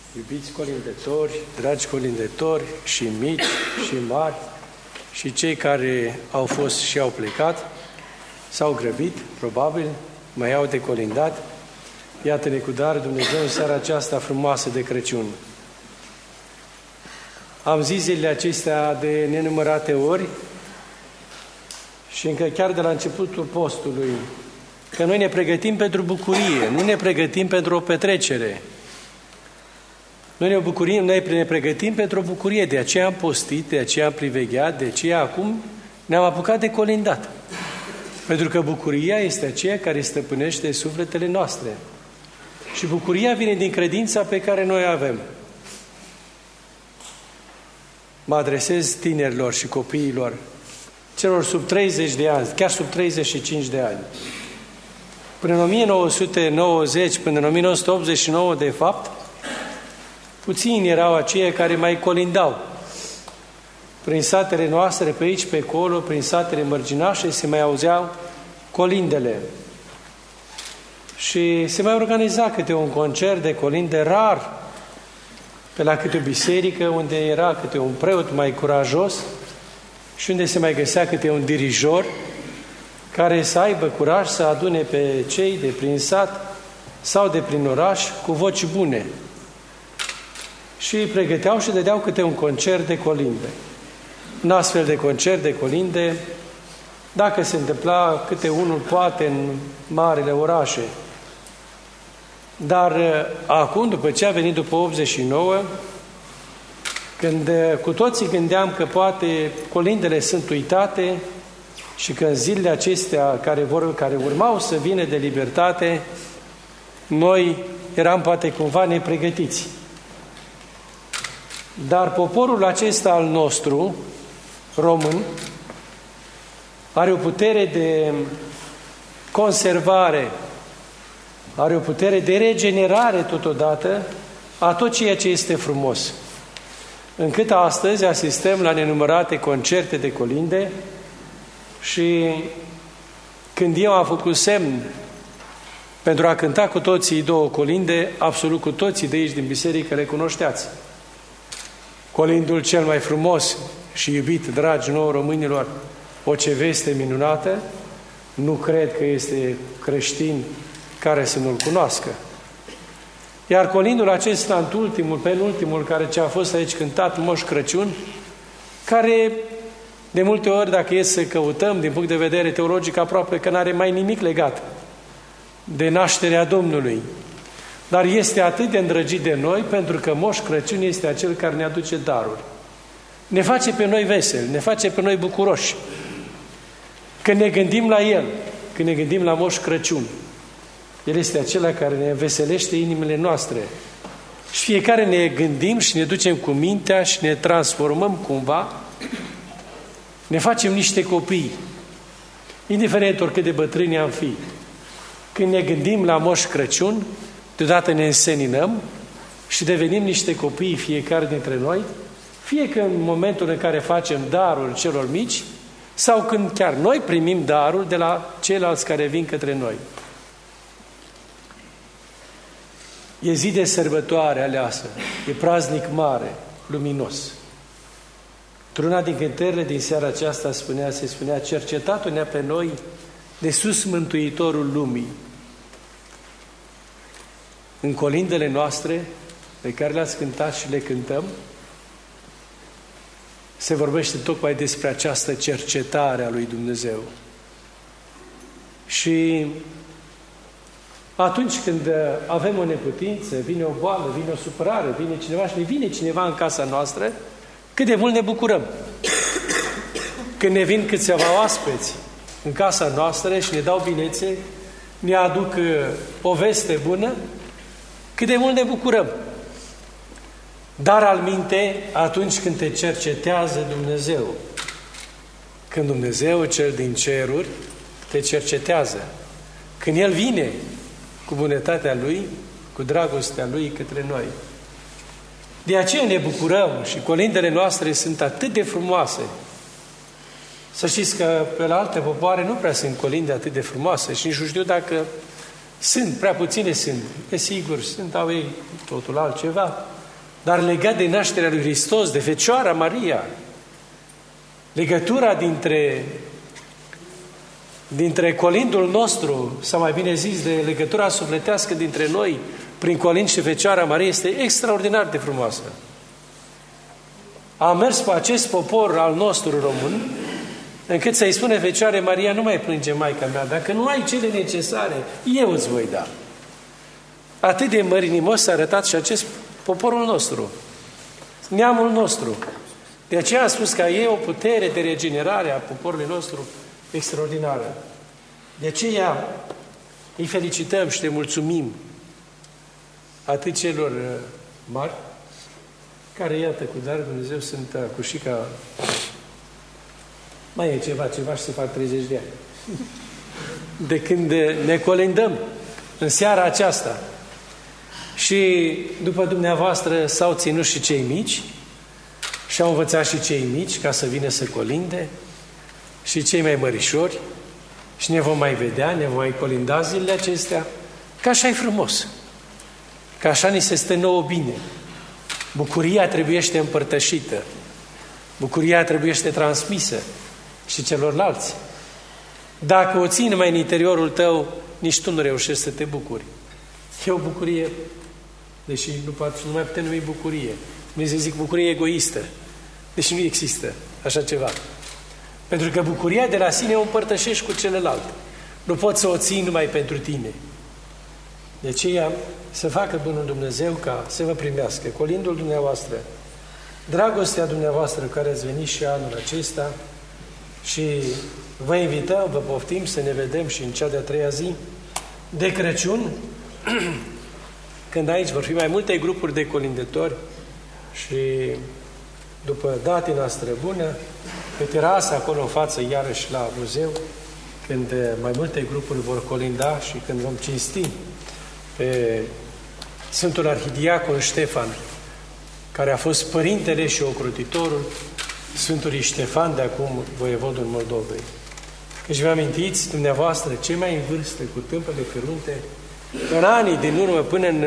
Iubiți colindetori, dragi colindetori, și mici, și mari, și cei care au fost și au plecat, s-au grăbit, probabil, mai au de colindat. Iată-ne cu dar Dumnezeu în seara aceasta frumoasă de Crăciun. Am zis zilele acestea de nenumărate ori și încă chiar de la începutul postului că noi ne pregătim pentru bucurie, nu ne pregătim pentru o petrecere. Noi ne pregătim pentru o bucurie, de aceea am postit, de aceea am privegheat, de aceea acum ne-am apucat de colindat. Pentru că bucuria este aceea care stăpânește sufletele noastre. Și bucuria vine din credința pe care noi o avem. Mă adresez tinerilor și copiilor, celor sub 30 de ani, chiar sub 35 de ani. Până în 1990, până în 1989, de fapt, puțini erau aceia care mai colindau. Prin satele noastre, pe aici, pe acolo, prin satele mărginașe, se mai auzeau colindele. Și se mai organiza câte un concert de colinde rar, pe la câte o biserică, unde era câte un preot mai curajos și unde se mai găsea câte un dirijor care să aibă curaj să adune pe cei de prin sat sau de prin oraș cu voci bune. Și îi pregăteau și dădeau câte un concert de colinde. Un astfel de concert de colinde, dacă se întâmpla câte unul, poate în marile orașe. Dar acum, după ce a venit după 89, când cu toții gândeam că poate colindele sunt uitate și că în zilele acestea care urmau să vină de libertate, noi eram poate cumva nepregătiți. Dar poporul acesta al nostru, român, are o putere de conservare, are o putere de regenerare totodată a tot ceea ce este frumos. Încât astăzi asistăm la nenumărate concerte de colinde și când eu am făcut semn pentru a cânta cu toții două colinde, absolut cu toții de aici din biserică le cunoșteați. Colindul cel mai frumos și iubit, dragi nouă românilor, o ce veste minunată, nu cred că este creștin care să nu-l cunoască. Iar colindul acesta, penultimul, care ce a fost aici cântat, Moș Crăciun, care de multe ori, dacă e să căutăm din punct de vedere teologic, aproape că n-are mai nimic legat de nașterea Domnului. Dar este atât de îndrăgit de noi, pentru că Moș Crăciun este acel care ne aduce daruri. Ne face pe noi veseli, ne face pe noi bucuroși. Când ne gândim la El, când ne gândim la Moș Crăciun, El este acela care ne înveselește inimile noastre. Și fiecare ne gândim și ne ducem cu mintea și ne transformăm cumva, ne facem niște copii, indiferent oricât de bătrâni am fi. Când ne gândim la Moș Crăciun, deodată ne înseninăm și devenim niște copii fiecare dintre noi, fie că în momentul în care facem darul celor mici, sau când chiar noi primim darul de la ceilalți care vin către noi. E zi de sărbătoare aleasă, e praznic mare, luminos. Într-una din cântările din seara aceasta se spunea, cercetat-o-ne pe noi de sus Mântuitorul lumii. În colindele noastre, pe care le-ați cântat și le cântăm, se vorbește tocmai despre această cercetare a lui Dumnezeu. Și atunci când avem o neputință, vine o boală, vine o supărare, vine cineva și ne vine cineva în casa noastră, cât de mult ne bucurăm. Când ne vin câțiva oaspeți în casa noastră și ne dau binețe, ne aduc o veste bună, cât de mult ne bucurăm. Dar alminte, atunci când te cercetează Dumnezeu, când Dumnezeu cel din ceruri te cercetează, când El vine cu bunătatea Lui, cu dragostea Lui către noi. De aceea ne bucurăm și colindele noastre sunt atât de frumoase. Să știți că pe la alte popoare nu prea sunt colinde atât de frumoase și nici nu știu dacă sunt, prea puține sunt. Desigur, sunt, au ei totul altceva. dar legat de nașterea lui Hristos, de Fecioara Maria. Legătura dintre colindul nostru, sau mai bine zis, de legătura sufletească dintre noi, prin colind și Fecioara Maria, este extraordinar de frumoasă. Am mers pe acest popor al nostru român, încât să-i spune Fecioare Maria, nu mai plânge Maica mea, dacă nu ai cele necesare, eu îți voi da. Atât de mărinimos s-a arătat și acest poporul nostru, neamul nostru. De aceea a spus că e o putere de regenerare a poporului nostru extraordinară. De aceea îi felicităm și le mulțumim atât celor mari, care, iată, cu darul Dumnezeu sunt cu șica. Mai e ceva și se fac 30 de ani. De când ne colindăm în seara aceasta. Și după dumneavoastră s-au ținut și cei mici și au învățat și cei mici ca să vină să colinde și cei mai mărișori și ne vom mai vedea, ne vom mai colinda zilele acestea, că așa e frumos, că așa ni se stă nouă bine. Bucuria trebuiește împărtășită, bucuria trebuiește transmisă și celorlalți. Dacă o ții numai în interiorul tău, nici tu nu reușești să te bucuri. E o bucurie, deși nu mai putem numi bucurie. Dumnezeu zic bucurie egoistă, deși nu există așa ceva. Pentru că bucuria de la sine o împărtășești cu celălalt. Nu poți să o ții numai pentru tine. De aceea să facă Bunul Dumnezeu ca să vă primească colindul dumneavoastră, dragostea dumneavoastră care ați venit și anul acesta și vă invităm, vă poftim să ne vedem și în cea de-a treia zi de Crăciun, când aici vor fi mai multe grupuri de colindători și după datina străbună, pe terasă, acolo în față, iarăși la muzeu, când mai multe grupuri vor colinda și când vom cinsti pe Sfântul Arhidiacon Ștefan, care a fost părintele și ocrotitorul Sfântului Ștefan, de acum voievodul Moldovei. Deci vă amintiți, dumneavoastră, cei mai în vârstă, cu tâmpele cărunte, în anii din urmă, până în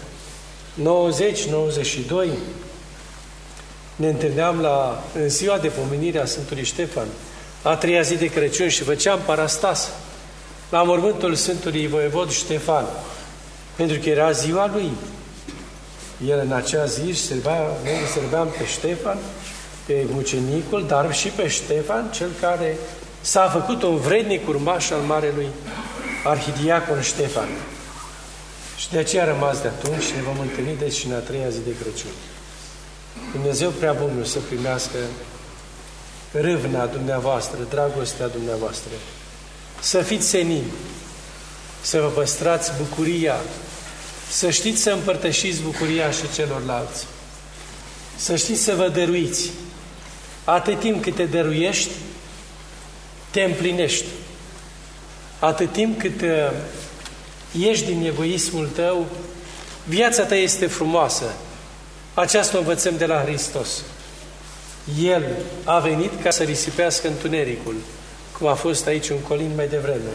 90-92, ne întâlneam în ziua de pomenire a Sfântului Ștefan, a treia zi de Crăciun, și făceam parastas la mormântul Sfântului Voievod Ștefan, pentru că era ziua lui. El în acea zi noi sărbeam pe Ștefan, pe mucenicul, dar și pe Ștefan, cel care s-a făcut un vrednic urmaș al marelui Arhidiacon Ștefan. Și de aceea a rămas de atunci și ne vom întâlni deci și în a treia zi de Crăciun. Dumnezeu prea bunul să primească râvna dumneavoastră, dragostea dumneavoastră. Să fiți senini, să vă păstrați bucuria, să știți să împărtășiți bucuria și celorlalți. Să știți să vă dăruiți. Atât timp cât te dăruiești, te împlinești. Atât timp cât ieși din egoismul tău, viața ta este frumoasă. Aceasta o învățăm de la Hristos. El a venit ca să risipească întunericul, cum a fost aici un colind mai devreme.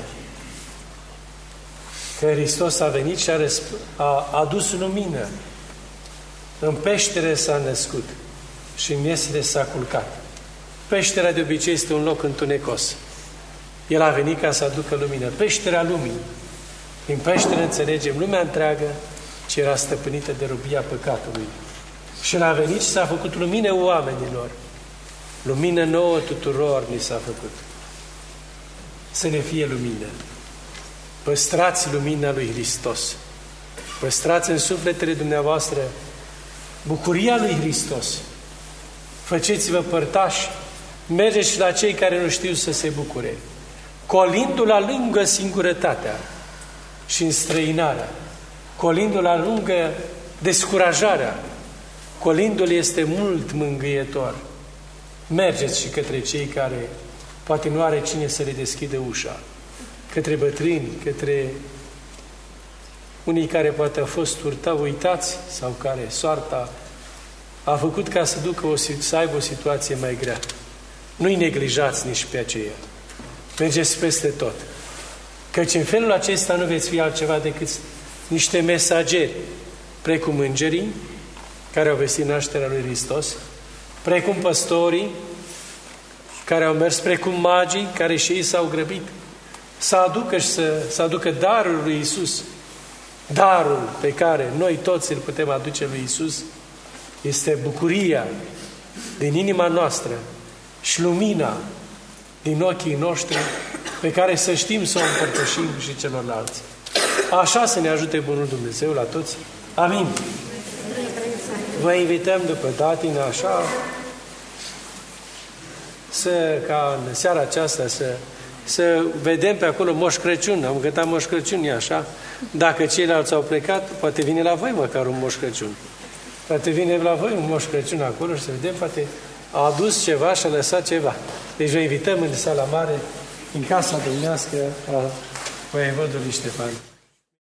Că Hristos a venit și a adus lumină. În peștere s-a născut și în miesele s-a culcat. Peștera de obicei este un loc întunecos. El a venit ca să aducă lumină. Peștera lumii. Din peșteră înțelegem lumea întreagă ce era stăpânită de robia păcatului. Și El a venit și s-a făcut lumină oamenilor. Lumină nouă tuturor ni s-a făcut. Să ne fie lumină. Păstrați lumina lui Hristos. Păstrați în sufletele dumneavoastră bucuria lui Hristos. Făceți-vă părtași. Mergeți la cei care nu știu să se bucure. Colindul alângă singurătatea și înstrăinarea. Colindul alângă descurajarea. Colindul este mult mângâietor. Mergeți și către cei care poate nu are cine să le deschidă ușa. Către bătrâni, către unii care poate au fost uitați sau care soarta a făcut ca să aibă o situație mai grea. Nu-i neglijați nici pe aceea. Mergeți peste tot. Căci în felul acesta nu veți fi altceva decât niște mesageri, precum îngerii, care au vestit nașterea lui Hristos, precum păstorii care au mers, precum magii care și ei s-au grăbit să aducă și să aducă darul lui Iisus. Darul pe care noi toți îl putem aduce lui Iisus este bucuria din inima noastră și lumina din ochii noștri pe care să știm să o împărtășim și celorlalți. Așa să ne ajute Bunul Dumnezeu la toți. Amin. Vă invităm după datină așa ca în seara aceasta să vedem pe acolo Moș Crăciun. Am cântat Moș Crăciun, e așa. Dacă ceilalți au plecat, poate vine la voi măcar un Moș Crăciun. Poate vine la voi un Moș Crăciun acolo și să vedem, poate a adus ceva și a lăsat ceva. Deci vă invităm în sala mare, în casa domnească a voievodului Ștefan.